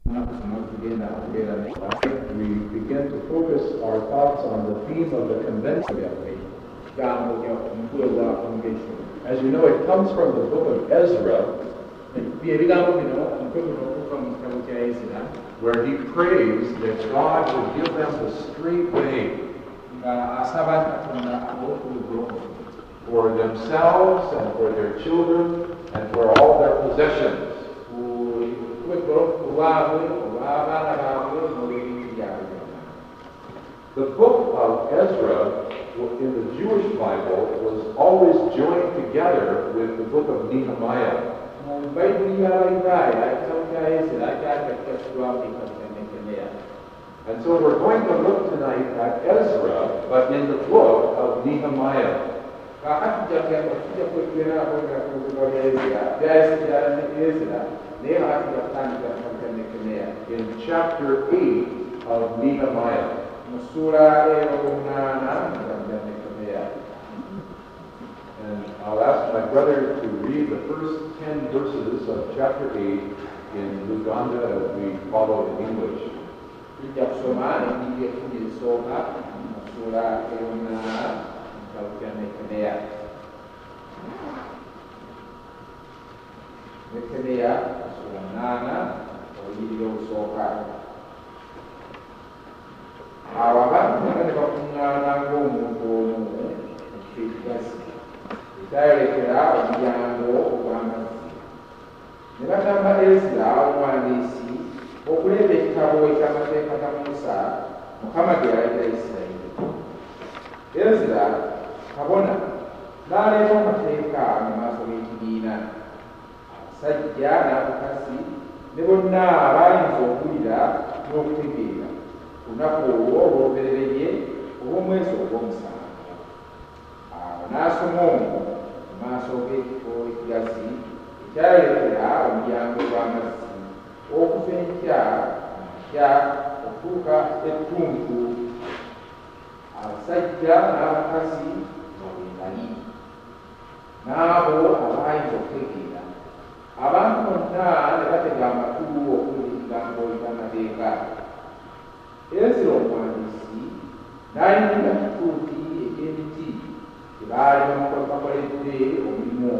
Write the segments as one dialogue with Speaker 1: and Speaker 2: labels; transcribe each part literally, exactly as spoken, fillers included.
Speaker 1: We begin to focus our thoughts on the theme of the convention. As you know, it comes from the book of Ezra, where he prays that God would give them the straight way for themselves and for their children and for all their possessions. The book of Ezra in the Jewish Bible was always joined together with the book of Nehemiah. And so we're going to look tonight at Ezra, but in the book of Nehemiah. In chapter eight of Nehemiah. And I'll ask my brother to read the first ten verses of chapter eight in Luganda as we follow in English.
Speaker 2: okuleba ekitabo eky'amateeka ga Musa Mukama ge yalayira Isirayiri. Ezra kabona n'aleeta amateeka mu maaso g'ekibiina, abasajja n'abakazi ne bonna abayinza okuwulira n'okutegeera ku lunaku olwo olw'olubereberye olw'omwezi ogw'omusanvu. Awo n'asoma omwo mu maaso g'ekifo ekigazi ekyayolekera omulyango gw'amazzi okuva enkya amakya okutuuka ettuntu. Abasajja n'abakazi bawengali n'abo abayinza okutegeera, abantu bonna ne batega amakulu okuwulira ekigambo eky'amateeka. Ezra omuwandiisi n'ayingira kituuti eky'emiti kye baali bakoledde omulimu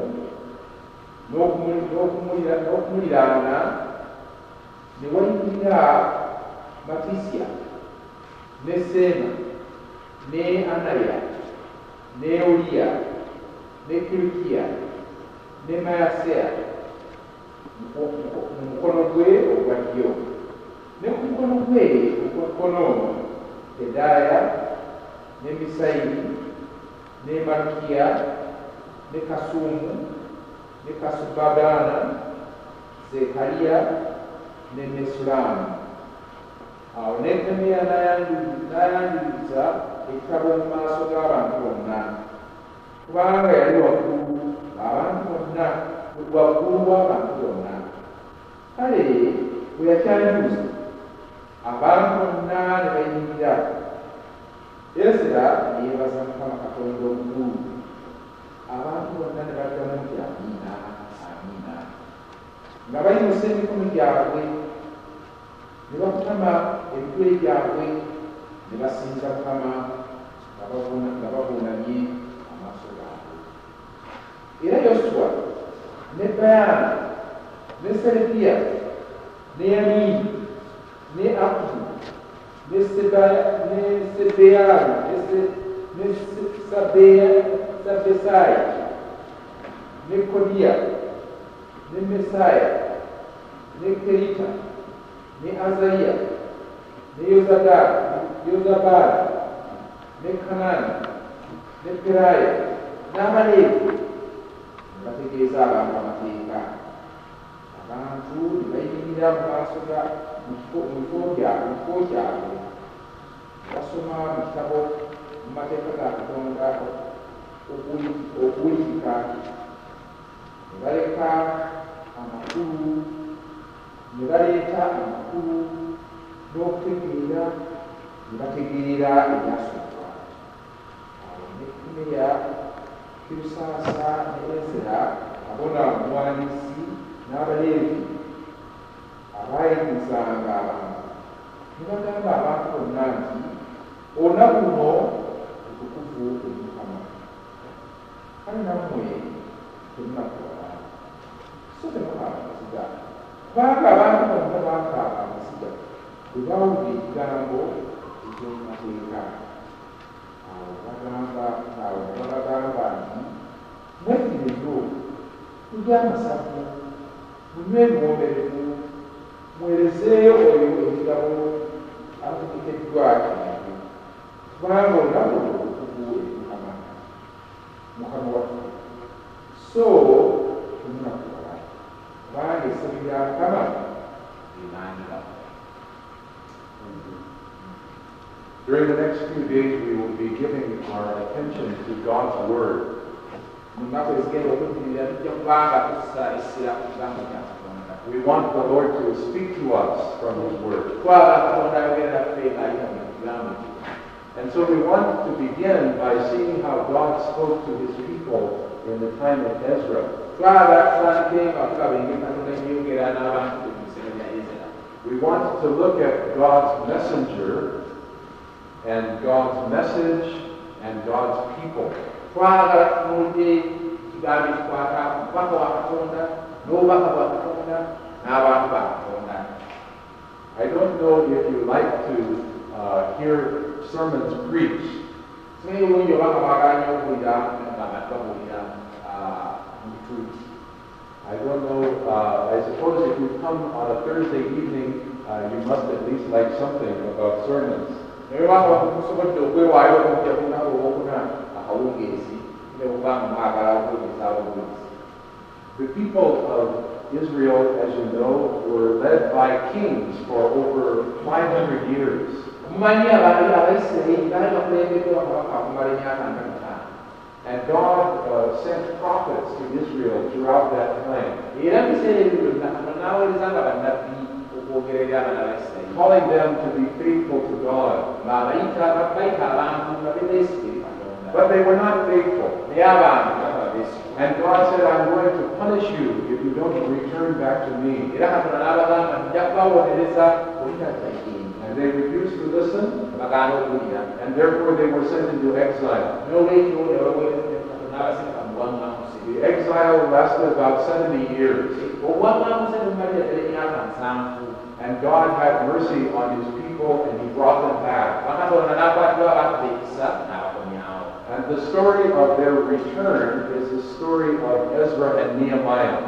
Speaker 2: ogwo n'okumuliraana ne wayingira Matisya ne Seema ne Anaya ne Oliya ne Kirukiya ne Maaseya mu mukono gwe ogwa ddyo, ne ku mukono gwe ogwa kkono Pedaya ne Misayiri ne Malukiya ne Kasumu ne Kasubagana, Zekariya ne Mesulamu. Awo Nehemiya n'ayanjuluza ekitabo mu maaso g'abantu bonna, kubanga yali waggulu abantu bonna, waggulu w'abantu bonna. Kale bwe yakyanjuluza, abantu bonna ne bayimirira. Ezra ne yeebaza Mukama Katonda omukulu. Abantu bonna ne baddamu nti amiina, amiina, nga bayimusa emikono gyabwe ne bakutama emitwe gyabwe ne basinza Mukama nga bavuunamye amaaso gaabwe. Era Yoswa ne Bayaana ne Serebiya ne Yamini ne Akubu ne Sebeyalu ne Sabbesayi ne Kodiya ne Mesaya ne Kerita ne Azariya ne Yozabadi ne Kanani ne Peraya n'Abaleevi ne bategeeza abantu amateeka. Abantu ne bayimirira mu maaso ga mu kifo kyabwe basoma mu kitabo mu mateeka ga Katonda okuwulikika, ne baleka amakulu, ne baleeta amakulu n'okutegeera, ne bategeera ebyasooka. Awo Nehemiya, Kirusaasa ne Ezra kabona omuwandiisi n'Abaleevi abayigirizanga ne bagamba abantu bonna nti olunaku luno otukuvu eri Mukama. Kale nammwe temunakuwala so temukaaba amasiga, kubanga abantu bonna bakaaba amasiga bwe bawulira ekigambo eky'omumateeka. Awo bagamba awo ne babagamba nti mwetireyo mulye amasavu, munywe ebiwomberevu, muweerezeeyo oyo ekigabo akuteekeddwa kintu, kubanga olunaku olutukuvu eri Mukama Mukama waffe. So temunakuwala kubanga essabi lya Mukama limaanira.
Speaker 1: During the next few days, we will be giving our attention to God's Word. We want the Lord to speak to us from His Word. And so we want to begin by seeing how God spoke to His people in the time of Ezra. We want to look at God's messenger and God's message and God's people. I don't know if you like to uh, hear sermons preached. I don't know, uh, I suppose if you come on a Thursday evening, uh, you must at least like something about sermons. The people of Israel, as you know, were led by kings for over five hundred years. And God uh, sent prophets to Israel throughout that time, calling them to be faithful to God. But they were not faithful. And God said, I'm going to punish you if you don't return back to me. And they refused to listen, and therefore they were sent into exile. The exile lasted about seventy years. And God had mercy on His people, and He brought them back. And the story of their return is the story of Ezra and Nehemiah.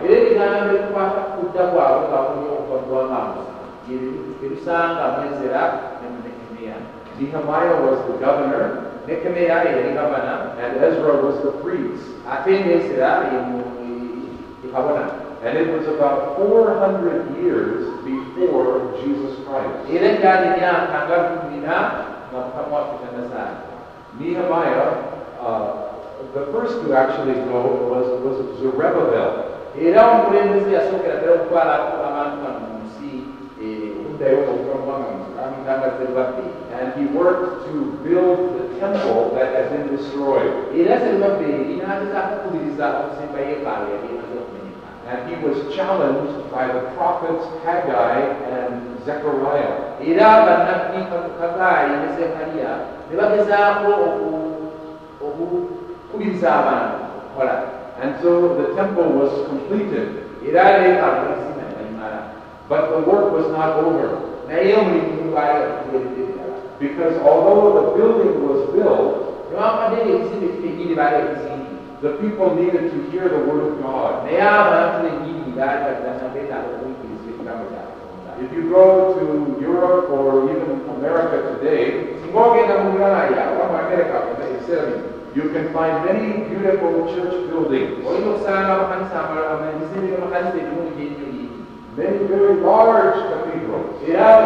Speaker 1: Nehemiah was the governor, and Ezra was the priest. And it was about four hundred years before Jesus Christ. Nehemiah, uh, the first to actually go was, was Zerubbabel. And he worked to build the temple that had been destroyed. And he was challenged by the prophets Haggai and Zechariah. And so the temple was completed. But the work was not over. Because although the building was built, the people needed to hear the word of God. If you go to Europe or even America today, you can find many beautiful church buildings. Many very large cathedrals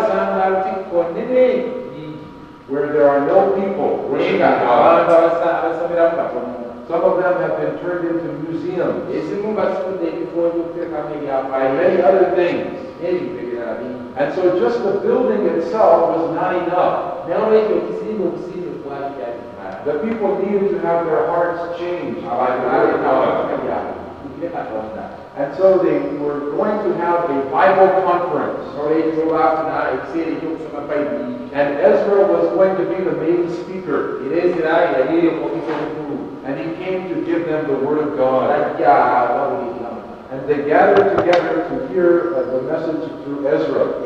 Speaker 1: where there are no people worshiping God. Some of them have been turned into museums and many other things. And so just the building itself was not enough. The people needed to have their hearts changed by the word of God. And so they were going to have a Bible conference. And Ezra was going to be the main speaker. And he came to give them the Word of God. And they gathered together to hear uh, the message through Ezra.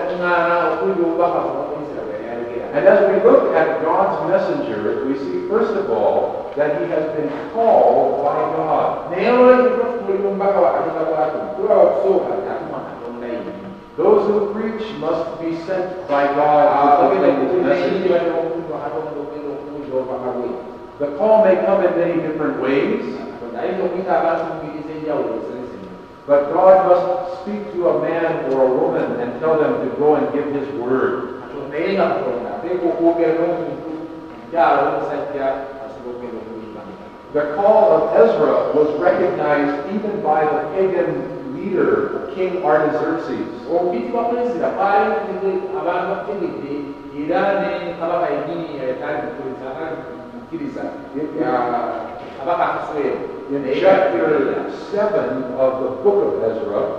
Speaker 1: And as we look at God's messenger, we see first of all that he has been called by God. Those who preach must be sent by God to proclaim his message. The call may come in many different ways, but God must speak to a man or a woman and tell them to go and give his word. The call of Ezra was recognized even by the pagan leader, King Artaxerxes. In chapter seven of the book of Ezra,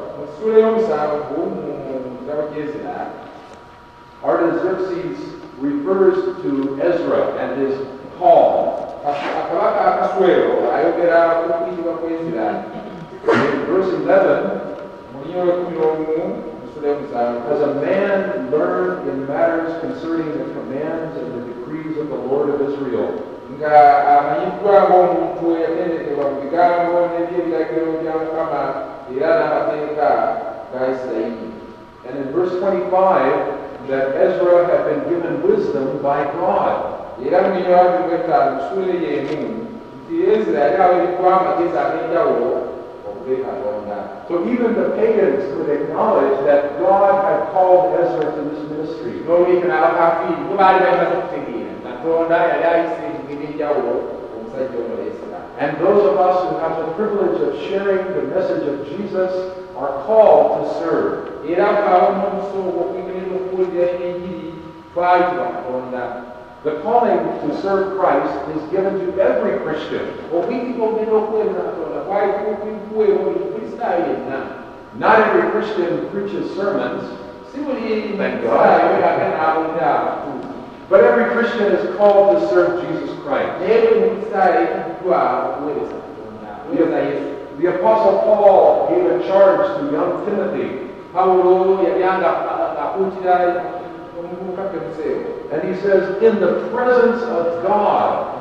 Speaker 1: Artaxerxes refers to Ezra and his call. In verse eleven, as a man learned in matters concerning the commands and the decrees of the Lord of Israel. And in verse twenty-five, that Ezra had been given wisdom by God. So even the pagans could acknowledge that God had called Ezra to this ministry. And those of us who have the privilege of sharing the message of Jesus are called to serve. The calling to serve Christ is given to every Christian. Not every Christian preaches sermons, thank God. But every Christian is called to serve Jesus Christ. The, the Apostle Paul gave a charge to young Timothy. And he says, in the presence of God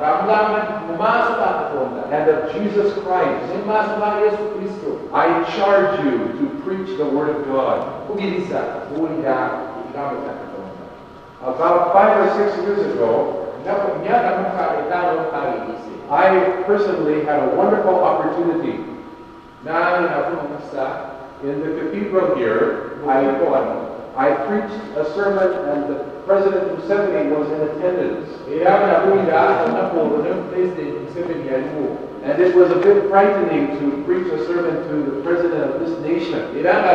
Speaker 1: and of Jesus Christ, I charge you to preach the Word of God. About five or six years ago, I personally had a wonderful opportunity. In the cathedral here, I, I preached a sermon and the President Museveni was in attendance. And it was a bit frightening to preach a sermon to the President of this nation.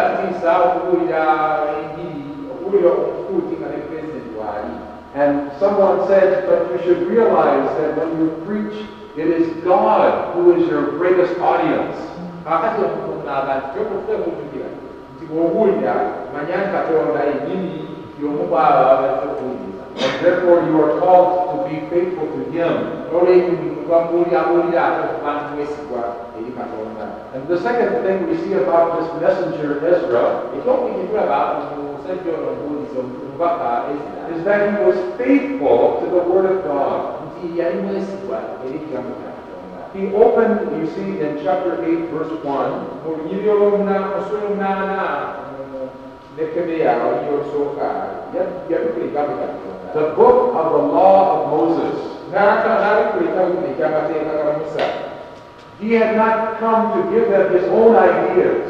Speaker 1: And someone said, but you should realize that when you preach, it is God who is your greatest audience. And therefore you are called to be faithful to Him. And the second thing we see about this messenger Ezra is that he was faithful to the Word of God. He opened, you see, in chapter eight, verse one. The book of the law of Moses. He had not come to give them his own ideas,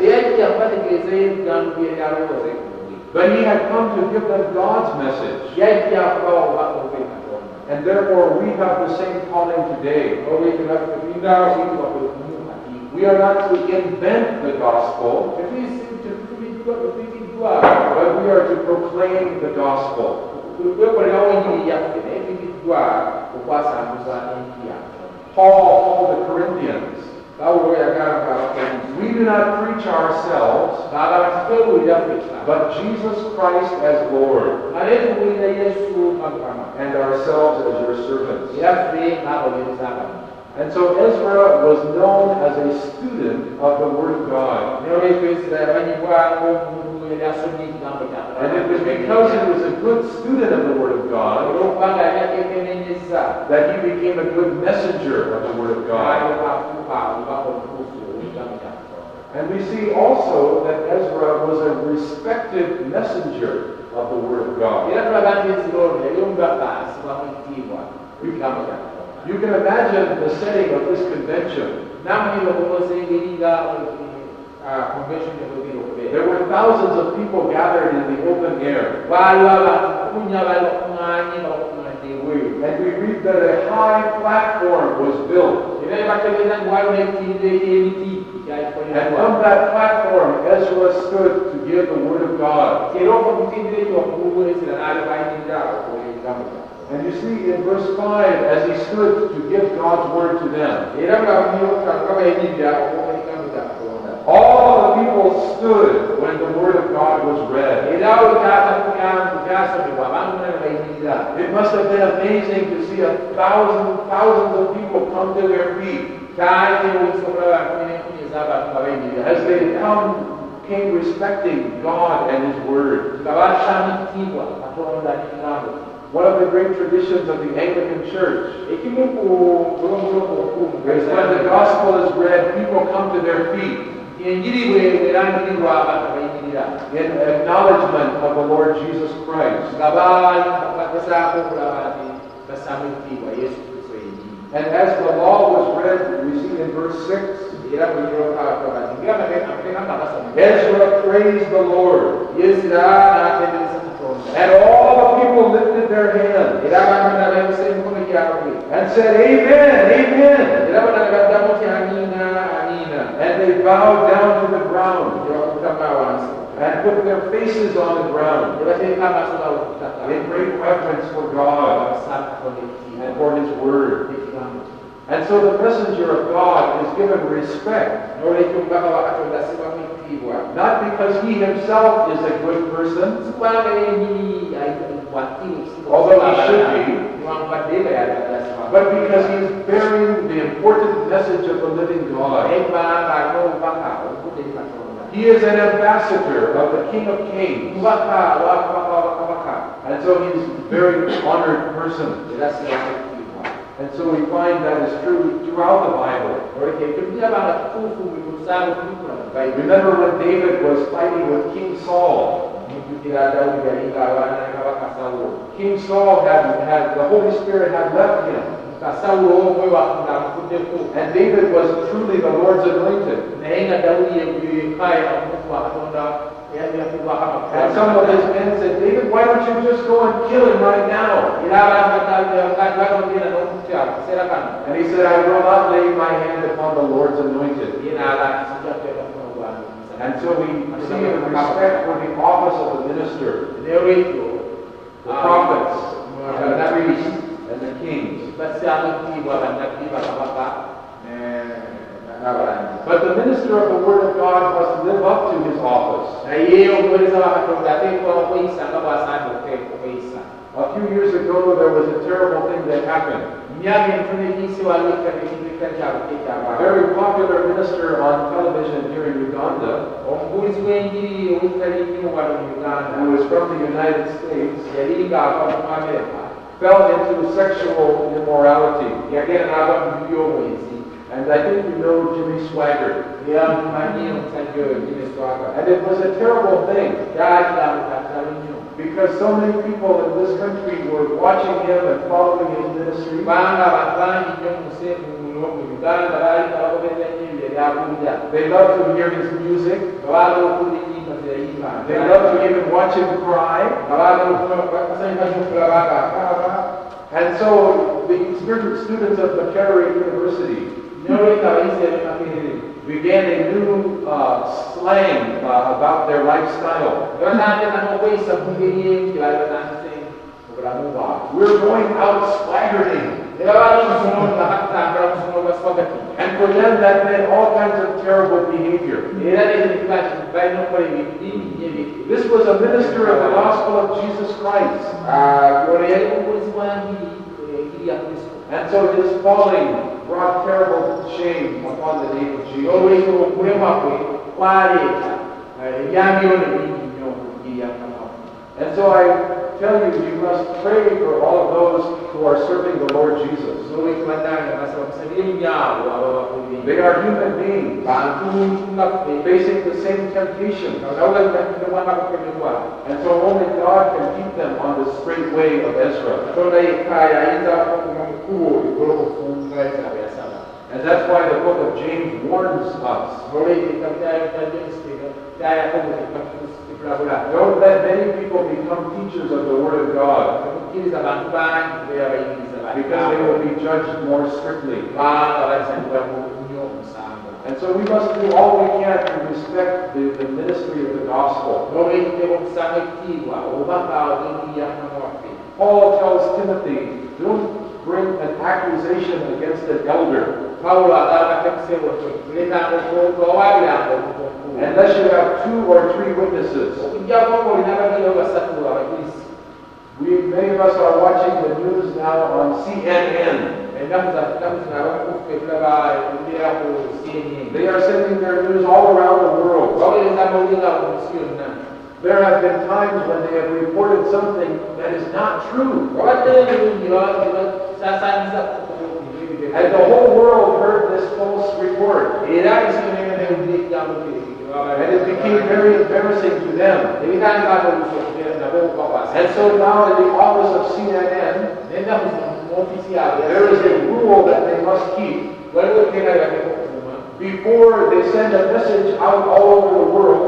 Speaker 1: but he had come to give them God's message. And therefore we have the same calling today. We are not to invent the gospel, but we are to proclaim the gospel. Paul told the Corinthians, read do not preach ourselves, but Jesus Christ as Lord, and ourselves as your servants. And so Ezra was known as a student of the Word of God. And it was because he was a good student of the Word of God that he became a good messenger of the Word of God. And we see also that Ezra was a respected messenger of the Word of God. You can imagine the setting of this convention. There were thousands of people gathered in the open air. And we read that a high platform was built. And on that platform, Ezra stood to give the Word of God. And you see in verse five, as he stood to give God's Word to them, all the people stood when the Word of God was read. It must have been amazing to see a thousand, thousands of people come to their feet as they come, came respecting God and His Word. One of the great traditions of the Anglican Church is when the gospel is read, people come to their feet in acknowledgement of the Lord Jesus Christ. And as the law was read, we see in verse six, Ezra praised the Lord. And all the people lifted their hands and said, Amen, Amen. And they bowed down to the ground and put their faces on the ground in great reverence for God and for His Word. And so the messenger of God is given respect, not because he himself is a good person, although he should be, but because he is bearing the important message of the living God. He is an ambassador of the King of Kings, and so he is a very honored person. And so we find that is true throughout the Bible. Remember when David was fighting with King Saul? King Saul had, had the Holy Spirit had left him. And David was truly the Lord's anointed. And some of his men said, David, why don't you just go and kill him right now? And he said, I will not lay my hand upon the Lord's anointed. And so we see the respect for the office of the minister, the prophets, and the priests, and the kings. But the minister of the Word of God must live up to his office. A few years ago, there was a terrible thing that happened. A very popular minister on television here in Uganda, who was from the United States, fell into sexual immorality. And I think you know Jimmy Swaggart. And it was a terrible thing, because so many people in this country were watching him and following his ministry. They loved to hear his music. They loved to even watch him cry. And so the students of Makerere University began a new uh, slang uh, about their lifestyle. We're going out swaggerting. And for them that meant all kinds of terrible behavior. This was a minister of the gospel of Jesus Christ. And so his falling brought terrible shame upon the name of Jesus. And so I tell you, you must pray for all of those who are serving the Lord Jesus. They are human beings facing the same temptation. And so only God can keep them on the straight way of Ezra. And that's why the book of James warns us. Don't let many people become teachers of the Word of God, because they will be judged more strictly. And so we must do all we can to respect the, the ministry of the gospel. Paul tells Timothy, don't bring an accusation against an elder unless you have two or three witnesses. We, many of us are watching the news now on C N N. They are sending their news all around the world. There have been times when they have reported something that is not true. And the whole world heard this false report. And it became very embarrassing to them. And so now in the office of C N N, there is a rule that they must keep. Before they send a message out all over the world,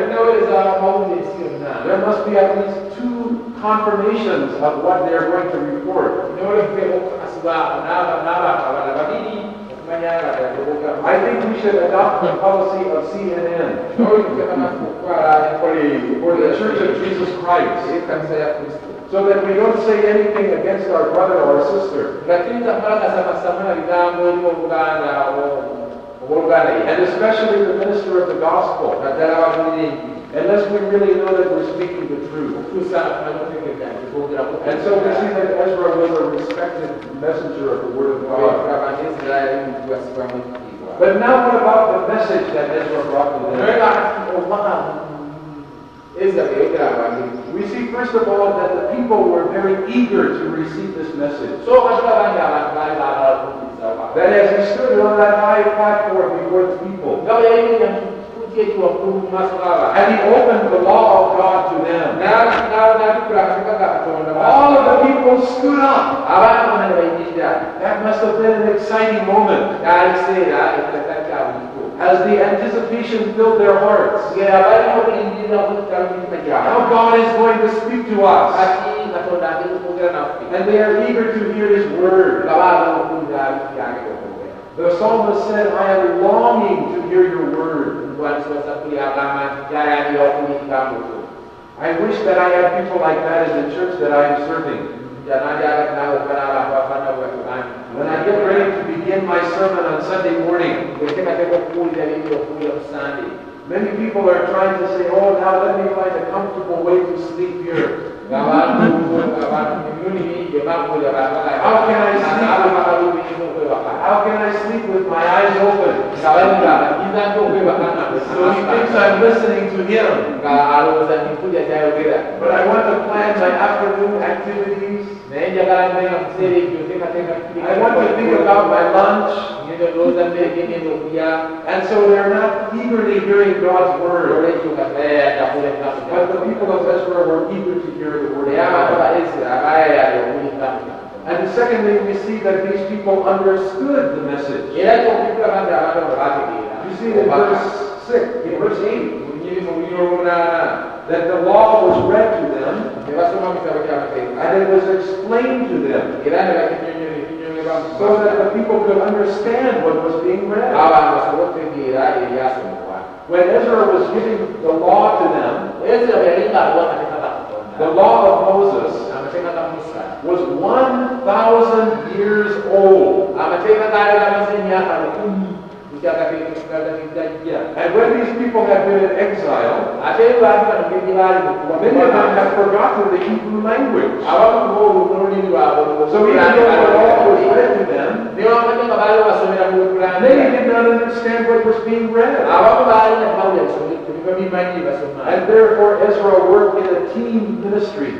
Speaker 1: there must be at least two confirmations of what they are going to report. I think we should adopt the policy of C N N for the Church of Jesus Christ, so that we don't say anything against our brother or sister. And especially the minister of the gospel, unless we really know that we're speaking the truth. And so we see that Ezra was a respected messenger of the Word of God. But now what about the message that Ezra brought to them? We see first of all that the people were very eager to receive this message. That as he stood on that high platform before the people, and he opened the law of God to them, all of the people stood up. That must have been an exciting moment, as the anticipation filled their hearts. How God is going to speak to us. And they are eager to hear His word. The psalmist said, I am longing to hear your word. I wish that I had people like that in the church that I am serving. When I get ready to begin my sermon on Sunday morning, many people are trying to say, oh, now let me find a comfortable way to sleep here. How can I sleep with, how can I sleep with my eyes open? So he thinks I'm listening to him. But I want to plan my afternoon activities. I want to think about my lunch. And so they're not eagerly hearing God's word. But the people of Ezra were eager to hear the word of God. And secondly, we see that these people understood the message. You see in verse six, in verse eight, that the law was read to them, and it was explained to them, so that the people could understand what was being read. When Ezra was giving the law to them, the law of Moses, was one thousand years old. And when these people had been in exile, many of them had forgotten the Hebrew language. So even though the law was read to them, many did not understand what was being read. And therefore Ezra worked in a team ministry.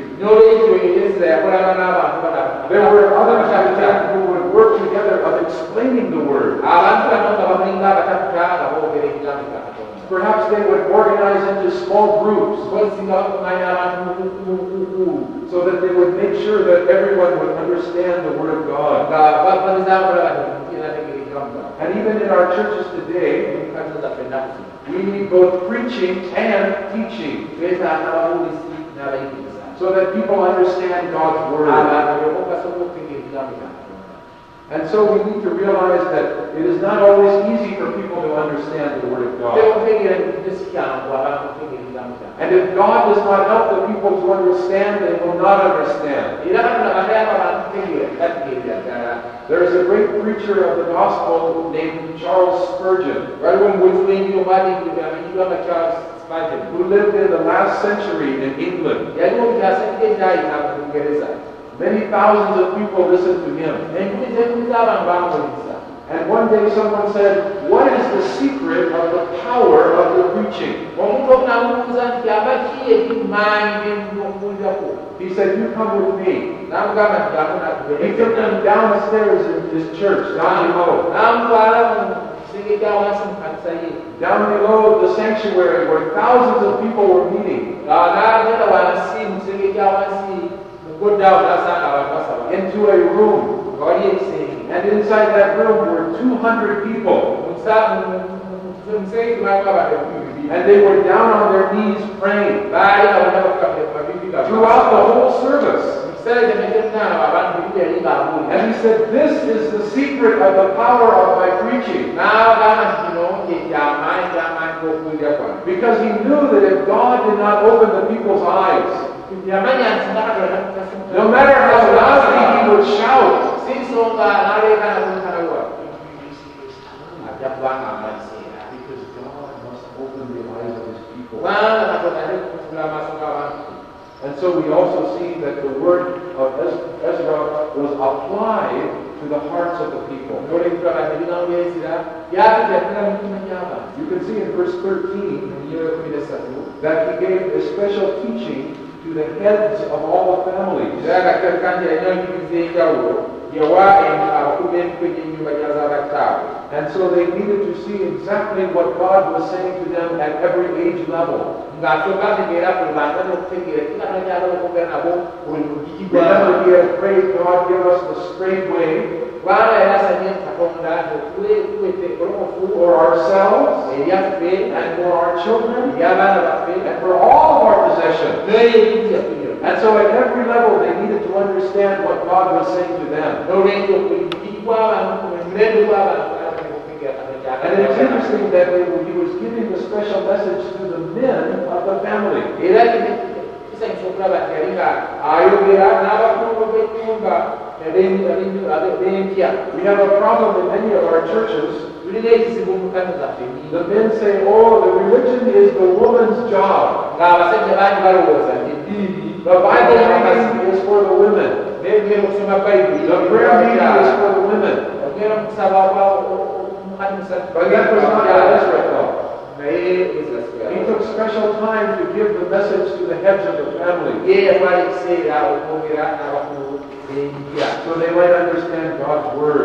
Speaker 1: There were others who would work together of explaining the word. Perhaps they would organize into small groups so that they would make sure that everyone would understand the Word of God. And even in our churches today, we need both preaching and teaching so that people understand God's Word. And so we need to realize that it is not always easy for people to understand the Word of God. And if God does not help the people to understand, they will not understand. There is a great preacher of the gospel named Charles Spurgeon, who lived in the last century in England. Many thousands of people listened to him. And one day someone said, "What is the secret of the power of your preaching?" He said, "You come with me." He took them downstairs in his church, down below. Down below the sanctuary where thousands of people were meeting. Into a room. And inside that room were two hundred people. And they were down on their knees praying throughout the whole service. And he said, "This is the secret of the power of my preaching." Because he knew that if God did not open the people's eyes, no matter how loudly he would shout, because God must open the eyes of his people. And so we also see that the word of Ezra was applied to the hearts of the people. You can see in verse thirteen that he gave a special teaching to the heads of all the families. And so they needed to see exactly what God was saying to them at every age level. Remember, he had prayed, "God, give us the straight way for ourselves and for our children and for all of our possessions." And so at every level they needed to understand what God was saying to them. And it's interesting that he was giving a special message to the men of the family. We have a problem in many of our churches. The men say, "Oh, the religion is the woman's job. The Bible reading is for the women. The prayer meeting is for the women." But that was not what Ezra thought. He took special time to give the message to the heads of the family, so they might understand God's word.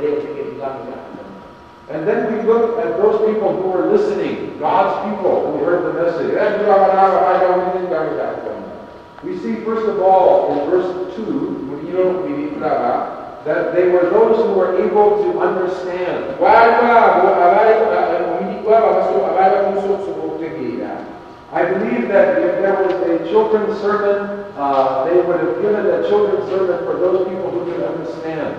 Speaker 1: And then we look at those people who were listening, God's people who heard the message. We see first of all in verse two that they were those who were able to understand. I believe that if there was a children's sermon, uh, they would have given a children's sermon for those people who could understand.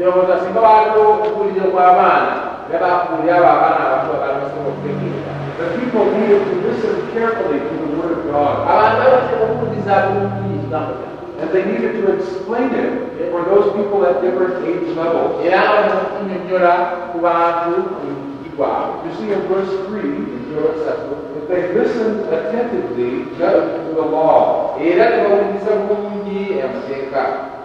Speaker 1: The people needed to listen carefully to the Word of God. And they needed to explain it for those people at different age levels.
Speaker 2: era abanyonnyola ku bantu gwabwe.
Speaker 1: You see in verse three, if they listened attentively to the law,
Speaker 2: era ne bawuliriza bulungi amateeka.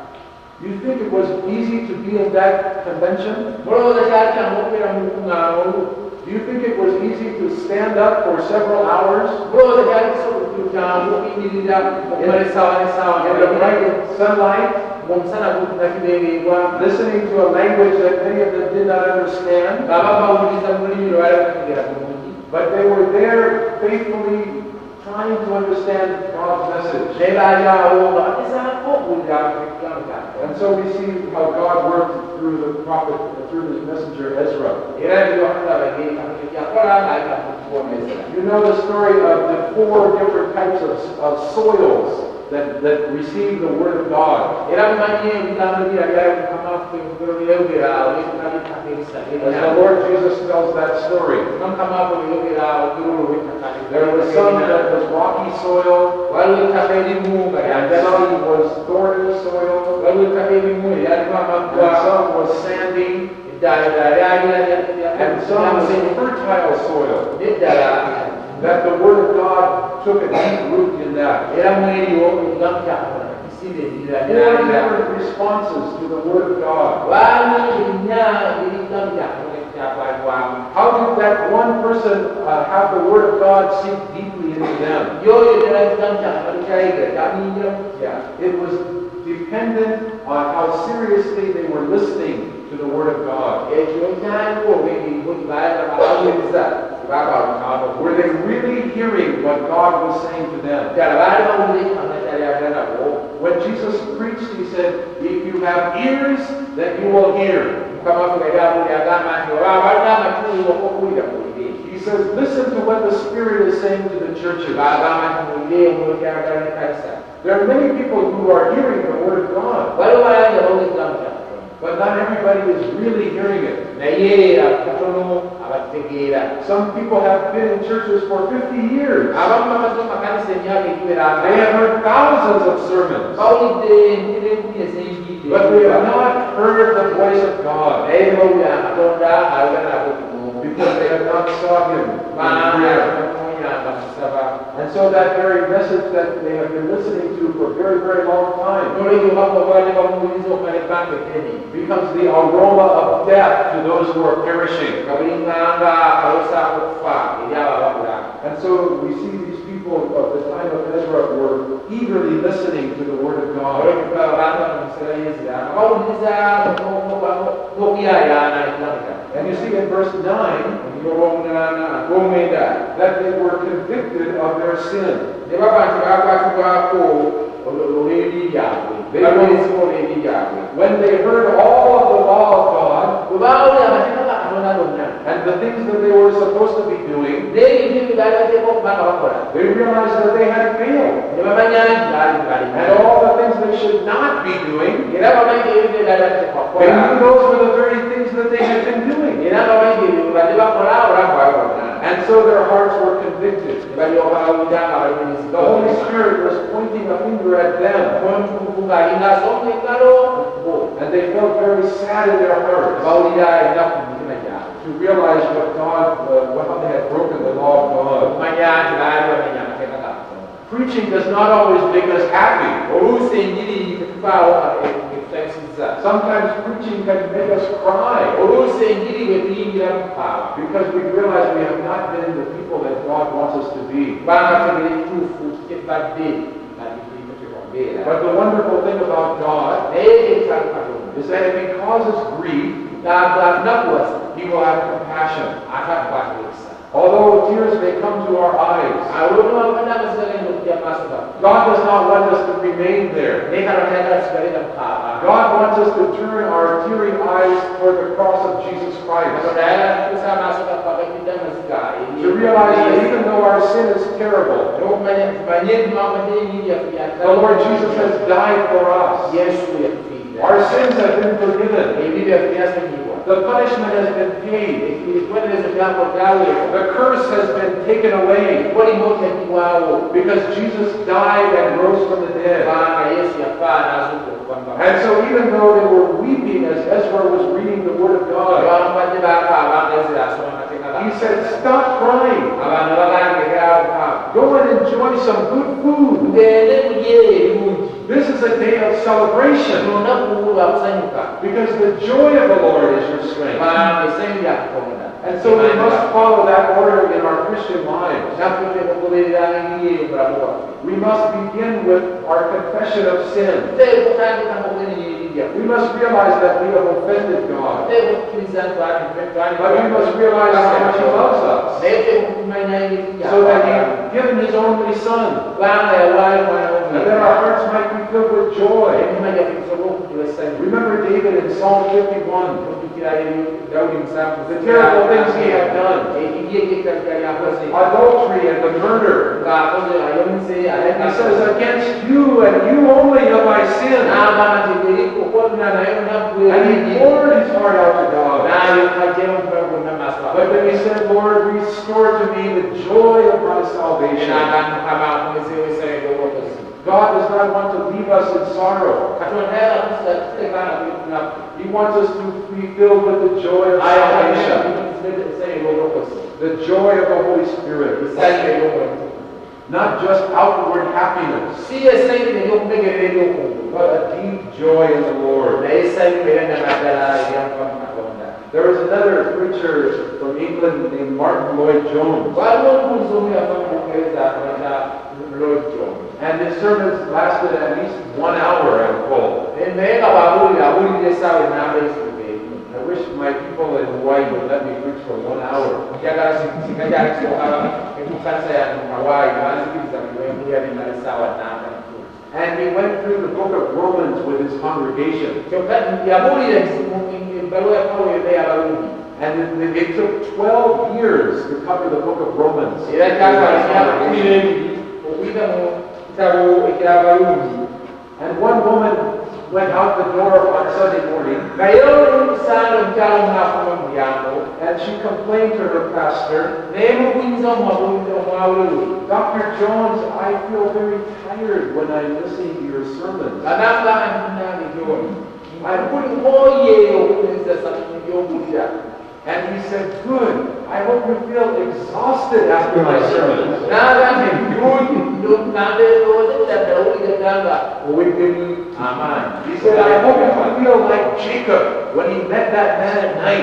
Speaker 1: you think it was easy to be in that convention?
Speaker 2: mulowooza kyali kyangu okubeera mu lukuŋŋaana olu?
Speaker 1: Do you think it was easy to stand up for several hours
Speaker 2: mulowooza kyali kyangu okuyimirira okumala essaawa n'essaawa
Speaker 1: in the bright sunlight,
Speaker 2: ng'omusana gunakibeereebwa
Speaker 1: listening to a language that many of them did not understand?
Speaker 2: ng'aba bawuliriza mu lulimi lwali batategeera bulungi.
Speaker 1: But they were there faithfully trying to understand God's message.
Speaker 2: naye baali awo nga bagezaako okuwulira ekigambo kya Katonda.
Speaker 1: And so we see how God worked through the prophet, through his messenger Ezra.
Speaker 2: era ebyokutaba engeri yakola ng'alina kutuwoomeza.
Speaker 1: You know the story of the four different types of, of soils that, that receive the word of God.
Speaker 2: era mumanyi ebigambo bira byali mukama waffe byeyogera olw'ettaka ly'ettaka
Speaker 1: As
Speaker 2: erisa
Speaker 1: the Lord Jesus tells that story.
Speaker 2: mukama waffe bweyogera olugero olw'ettaka
Speaker 1: There was some that was rocky soil,
Speaker 2: waliwo ettaka erimu nga
Speaker 1: and
Speaker 2: lyandasi
Speaker 1: some was thorny soil,
Speaker 2: waliwo ettaka erimu eryalimu
Speaker 1: and
Speaker 2: amaggwa
Speaker 1: some was sandy,
Speaker 2: eddala lyali
Speaker 1: and some was fertile soil.
Speaker 2: n'eddala
Speaker 1: That the word of God took a deep root in that.
Speaker 2: era mu eryo ekigambo kya Katonda kisimba enjira
Speaker 1: Four
Speaker 2: lyalira
Speaker 1: different responses to the word of God.
Speaker 2: waaliwo ebinnya ebigambo kya Katonda kyakwalibwamu.
Speaker 1: How did that one person uh, have the word of God sink deeply into them?
Speaker 2: yoyo ddala ekigambo kya Katonda kyayigera kyamuyingira kutya.
Speaker 1: It was dependent on how seriously they were listening to the word of God.
Speaker 2: ekyo kyaliwo obwengerigo kibaalaga bawuliriza tebakwalukaamu
Speaker 1: Were they really hearing what God was saying to them?
Speaker 2: ddala baali bawulira ekigambo kyali ayogera nabo.
Speaker 1: When Jesus preached, he said, if you have ears, then you will hear.
Speaker 2: mukama waffe yali abulira agamba nti oba balina amatu okuwulira muwulire.
Speaker 1: He says, listen to what the Spirit is saying to the churches.
Speaker 2: bagamba nti muwulire omwoyo kyayagala n'ekkanisa.
Speaker 1: There are many people who are hearing the word of God,
Speaker 2: waliwo balangi abawulira ekigambo kya Katonda
Speaker 1: but not everybody is really hearing it.
Speaker 2: naye akatono abategeera.
Speaker 1: Some people have been in churches for fifty years.
Speaker 2: abamu bamaze mu makanisa emyaka egiwera
Speaker 1: They have heard thousands of sermons,
Speaker 2: bawulidde entebe enkumi ez'enjiri
Speaker 1: but they have not heard the voice of God
Speaker 2: naye tebawulira katonda ayogera nabo kumu
Speaker 1: because they have not sought Him in prayer.
Speaker 2: bamuyamba kusaba.
Speaker 1: And so that very message that they have been listening to for a very, very long time
Speaker 2: nolwekyo bakobadde bamuwuliriza okumala ebbanga eddene
Speaker 1: becomes the aroma of death to those who are perishing.
Speaker 2: nga buli nganga akalosaako okufa eri abo ababula.
Speaker 1: And so we see these people of the time of Ezra were eagerly listening to the word of God.
Speaker 2: olwekyo abantu bano mu kiseera y'Ezira nga bawuliriza n'okuyaayaana ekigambo kya
Speaker 1: And you see in verse nine
Speaker 2: omuliro gw'omunaana gw'omwenda
Speaker 1: that they were convicted of their sin.
Speaker 2: ne baba nti baakwatibwako olw'ebibi byabwe balwezibwa olw'ebibi byabwe.
Speaker 1: When they heard all of the law of God
Speaker 2: bwe baawulira amateeka ga Katonda gonna
Speaker 1: and the things that they were supposed to be doing,
Speaker 2: n'ebintu bye baali bateeka okuba nga bakola
Speaker 1: they realized that they had failed.
Speaker 2: ne bamanya nti baali
Speaker 1: And
Speaker 2: balina
Speaker 1: all the things they should not be doing,
Speaker 2: era bamanyi ebyo bye baali bateekwa
Speaker 1: they
Speaker 2: kukola
Speaker 1: knew those were the very things that they had been doing.
Speaker 2: era bamanyi ebyo bye badde bakola olaba babibona.
Speaker 1: And so their hearts were convicted.
Speaker 2: ne balyoka bawulira nga balumirizibwa
Speaker 1: The Holy Spirit was pointing a finger at them,
Speaker 2: omutukuvu ng'alinga asomba engalo bo
Speaker 1: and they felt very sad in their hearts
Speaker 2: bawulira ennaku mu mitima gyabwe
Speaker 1: to realize what God, uh, how they had broken the law of God.
Speaker 2: okumanya nti baali bamenya amateeka ga Katonda.
Speaker 1: Preaching does not always make us happy.
Speaker 2: oluusi enjiri tetuvaawo etutayisizza.
Speaker 1: Sometimes preaching can make us cry
Speaker 2: oluusi enjiri bwe tuyingira mu kukaawa
Speaker 1: because we realize we have not been the people that God wants us to be.
Speaker 2: kubanga tegera ekituufu kyebadde kalikulikotekwa mbeera.
Speaker 1: But the wonderful thing about God
Speaker 2: naye ekyalu Katonda
Speaker 1: is that if He causes grief,
Speaker 2: nakuwasa
Speaker 1: He will have compassion.
Speaker 2: atakukwatira ekisa.
Speaker 1: Although tears may come to our eyes,
Speaker 2: olwobadde amazima genda okujja mu maaso gaffe
Speaker 1: God does not want us to remain there.
Speaker 2: naye Katonda yagala tusigale nga mukaaba.
Speaker 1: God wants us to turn our teary eyes toward the cross of Jesus Christ.
Speaker 2: Katonda yagala tutuusa amaaso gaffe agajjudde amaziga
Speaker 1: To realize that even though our sin is terrible,
Speaker 2: n'okumanya tumanye tumamadde enyingi yaffe
Speaker 1: the Lord Jesus has died for us.
Speaker 2: yesu yatufiirira.
Speaker 1: Our sins have been forgiven.
Speaker 2: ebibi byaffe byasonyiyibwa.
Speaker 1: The punishment has been paid.
Speaker 2: ekibonerezo kyako kyaweebwa.
Speaker 1: The curse has been taken away because Jesus died and rose from the dead. And so even though they were weeping as Ezra was reading the Word of God, he said, stop crying. Go and enjoy some good food. This is a day of celebration because the joy of the Lord is your strength. And so we must follow that order in our Christian lives. We must begin with our confession of sin. We must realize that we have offended God. But we must realize how much He loves us. So that He has given His only Son. And that our hearts might be filled with joy. Remember David in Psalm fifty-one. The terrible things he had done. Adultery and the murder. And he says, against you and you only have I sinned. And he poured his heart out to God. But then he said, Lord, restore to me the joy of my salvation. God does not want to leave us in sorrow. He wants us to be filled with the joy of salvation. The joy of the Holy Spirit. Not just outward happiness, but a deep joy in the Lord. There was another preacher from England named Martin Lloyd-Jones. And his sermons lasted at least one hour, I'm told. I wish my people in Hawaii would let me preach for one hour. And he went through the book of Romans with his congregation. And it, it took twelve years to cover the book of Romans. And one woman went out the door on Sunday morning, and she complained to her pastor, Doctor Jones, I feel very tired when I'm listening to your sermons. And he said, good, I hope you feel exhausted after my sermons. He said, I hope you feel like Jacob when he met that man at night.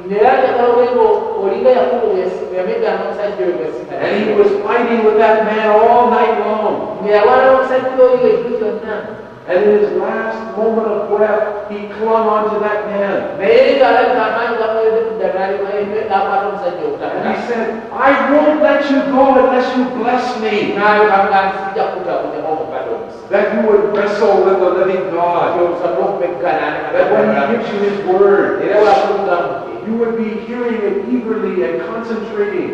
Speaker 1: And he was fighting with that man all night long. And in his last moment of breath, he clung onto that man. And he said, I won't let you go unless you bless me. That you would wrestle with the living God. That when he gives you his word, you would be hearing it eagerly and concentrating.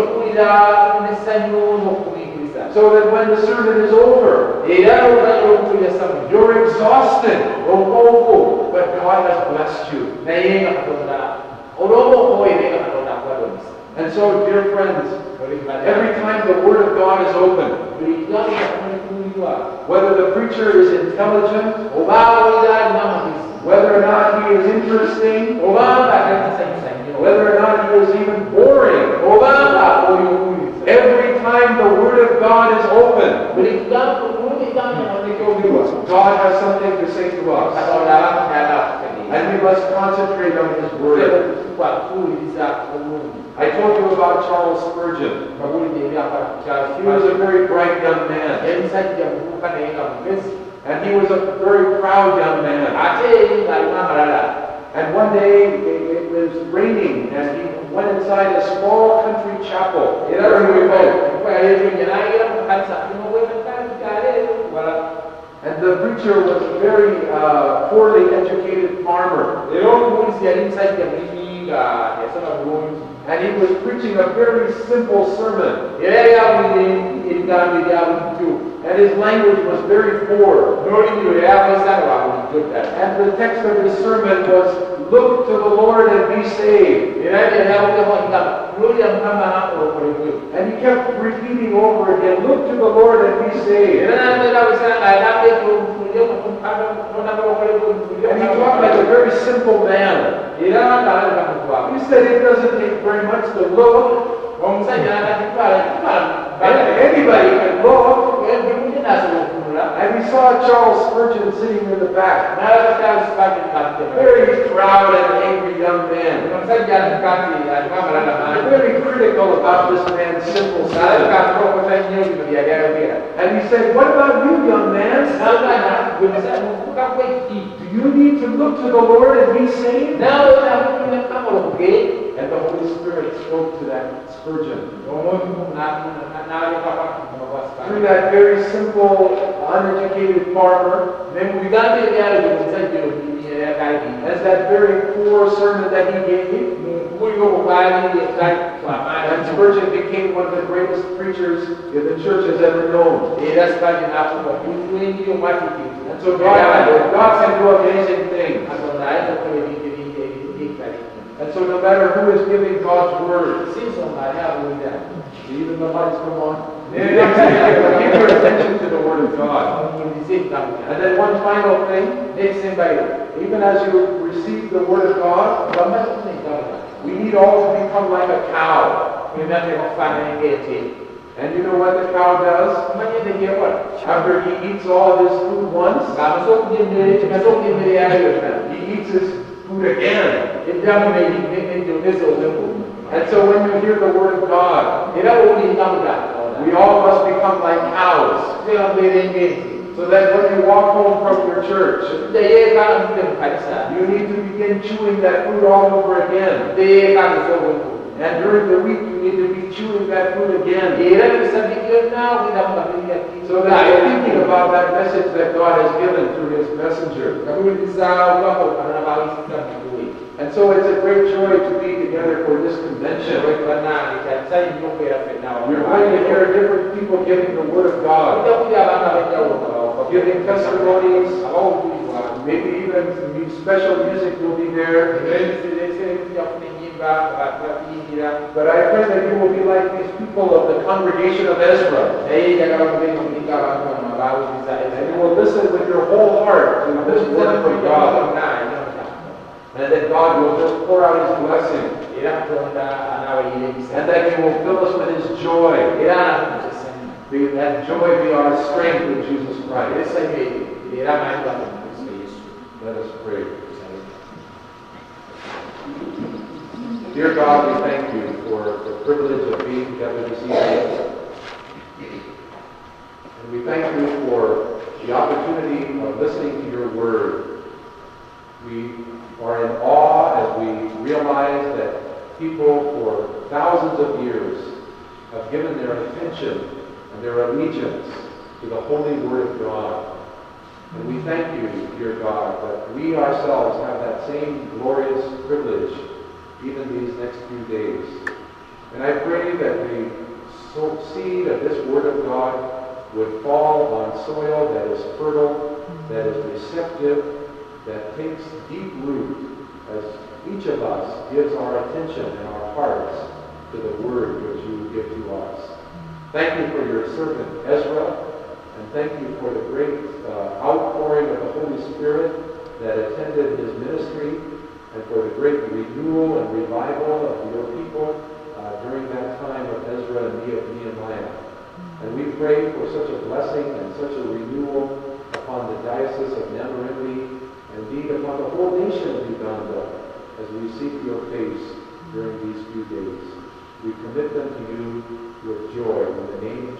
Speaker 1: So that when the sermon is over, you're exhausted. But God has blessed you. And so, dear friends, every time the Word of God is open, whether the preacher is intelligent, whether or not he is interesting, whether or not he is even boring, every time the Word of God is open, God has something to say to us. And we must concentrate on His Word. I told you about Charles Spurgeon. He was a very bright young man. And he was a very proud young man. And one day it was raining and he went inside a small country chapel. And the preacher was a very uh, poorly educated farmer. And he was preaching a very simple sermon. And his language was very poor. And the text of his sermon was, "Look to the Lord and be saved." And he kept repeating over again, "Look to the Lord and be saved." And he talked like a very simple man. He said it doesn't take very much to look. Anybody can look. And we saw Charles Spurgeon sitting in the back. Very proud and angry young man. Very critical about this man's simple sermon. And he said, "What about you, young man? Do you need to look to the Lord and be saved?" And the Holy Spirit spoke to that Spurgeon. Through that very simple, uneducated farmer, as that very poor sermon that he gave, and Spurgeon became one of the greatest preachers that the church has ever known. And so God, God can do amazing things. And so no matter who is giving God's word, even the lights come on. Give your attention to the word of God. And then one final thing, even as you receive the word of God, we need all to become like a cow. And you know what the cow does? After he eats all of his food once, he eats his food again. And so when you hear the word of God, we all must become like cows. So that when you walk home from your church, you need to begin chewing that food all over again. And during the week, you need to be chewing that food again. So that you're thinking about that message that God has given through his messenger. And so it's a great joy to be together for this convention. We're going to hear different people giving the word of God, giving testimonies, maybe even special music will be there. But I pray that you will be like these people of the congregation of Ezra. And you will listen with your whole heart to this word from God. And that God will just pour out his blessing. And that he will fill us with his joy. That joy be our strength in Jesus Christ. Let us pray. Dear God, we thank you for the privilege of being together this evening. And we thank you for the opportunity of listening to your word. We are in awe as we realize that people for thousands of years have given their attention and their allegiance to the holy word of God. And we thank you, dear God, that we ourselves have that same glorious privilege even these next few days. And I pray that the seed of this word of God would fall on soil that is fertile, that is receptive, that takes deep root as each of us gives our attention and our hearts to the word which you give to us. Thank you for your servant Ezra, and thank you for the great uh, outpouring of the Holy Spirit that attended his ministry, and for the great renewal and revival of your people uh, during that time of Ezra and Nehemiah. And we pray for such a blessing and such a renewal upon the Diocese of Namarindi, indeed upon the whole nation of Uganda, as we seek your face during these few days. We commit them to you with joy in the name